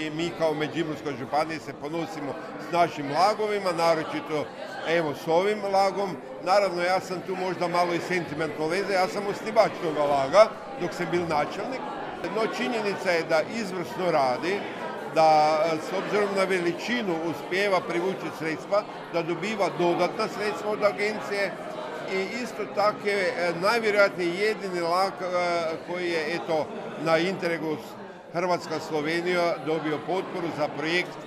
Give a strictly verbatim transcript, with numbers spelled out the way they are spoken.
i mi kao Međimurska županija se ponosimo s našim lagovima, naročito evo s ovim lagom. Naravno, ja sam tu možda malo i sentimentalno veze, ja sam osnivač toga laga dok sam bil načelnik. No činjenica je da izvrsno radi, da s obzirom na veličinu uspijeva privući sredstva, da dobiva dodatna sredstva od agencije i isto tako je najvjerojatnije jedini lag koji je eto na Interregu Hrvatska-Slovenija dobio potporu za projekt